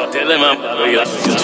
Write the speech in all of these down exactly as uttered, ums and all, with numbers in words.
دل من برای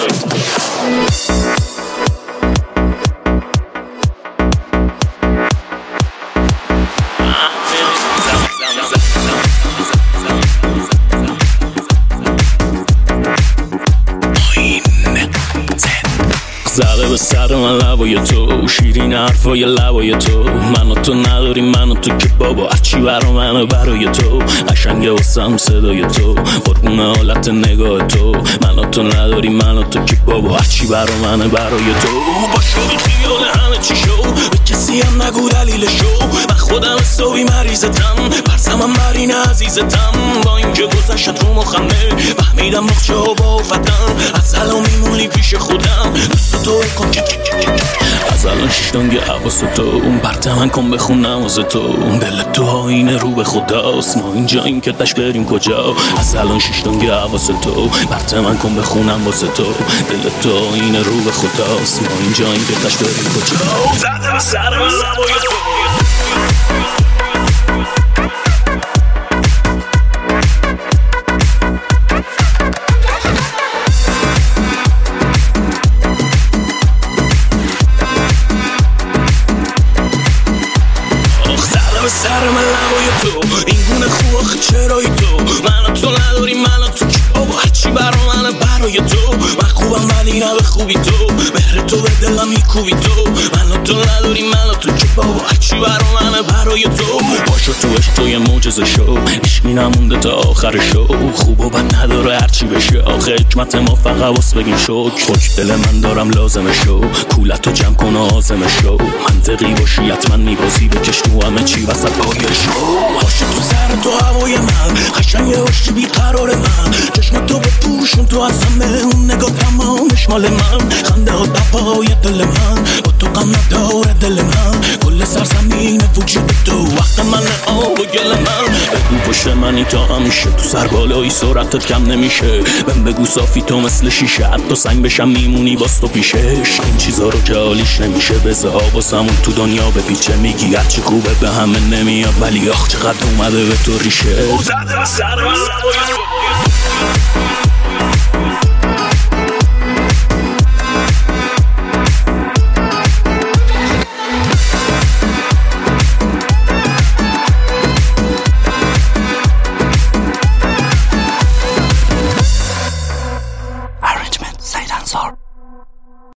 زده به سر من لبای تو، شیرین حرفای لبای تو. من و تو نداری، من و تو که بابا هرچی برا منه برای تو. قشنگه واسم صدای تو، قربون حالت نگاه تو. من و تو نداری، من و تو که بابا هرچی برا منه برای تو. با شوی خیال همه چی شو، به کسی هم نگو دلیلشو. من خودم حسابی مریضتم، پرسمم برین عزیزتم. با اینکه گذشت رو مخمه فهمیدم مخچه ها با افتم. از الان میمونی پیش خودم، دوست تو کن از الان ششتانگه حواس تو. اون برت من کن بخون نماز تو. دل تو آینه رو به خداست، ما اینجا این که تش بریم کجا. از الان ششتانگه حواس تو. برت من کن بخونم واسه تو. دل تو آینه رو به خداست، ما اینجا این که تش بریم کجا. زده به سر من لبای تو. سر من لبای تو، این گونه خوب آخه چرایی تو. من تو نداری، من تو که بابا هرچی برا منه برای تو. من خوبم ولی نه به خوبی تو، مهر تو به دلم میکوبی تو. من تو نداری، من تو که بابا هرچی برا منه برای تو. باشو تو عشق تو یه معجزه شو، عشقی نمونده تا آخر شو. خوب و بد نداره هرچی بشه، آخه حکمت ما فقط واس بگیم شکر. خوش دل من دارم لازمه شو، کولتو جمع کن و آزمه شو. منطقی باشی حتما میبازی، بکش تو همه چی وسط پایشو. باشه تو سر تو هوای من، قشنگه باشی بیقرار من. چشم تو بپوشون تو از همه، اون نگاه تمامش مال من. خنده ها دپای دل من، با تو غم نداره دل من. کل سرزمین وجود تو، وقت من آب و گل من. بگو پشت منی تا همیشه، تو سر بالایی سرعتت کم نمیشه. بهم بگو صافی تو مثل شیشه، حتی سنگ بشم میمونی باز تو پیشش. این چیزا رو که حالیش نمیشه، بزه ها باسمون تو دنیا بپیچه. میگی هرچی خوبه به همه نمیاد، ولی آخ چقدر اومده به تو ریشه. زده به سر من لبای تو.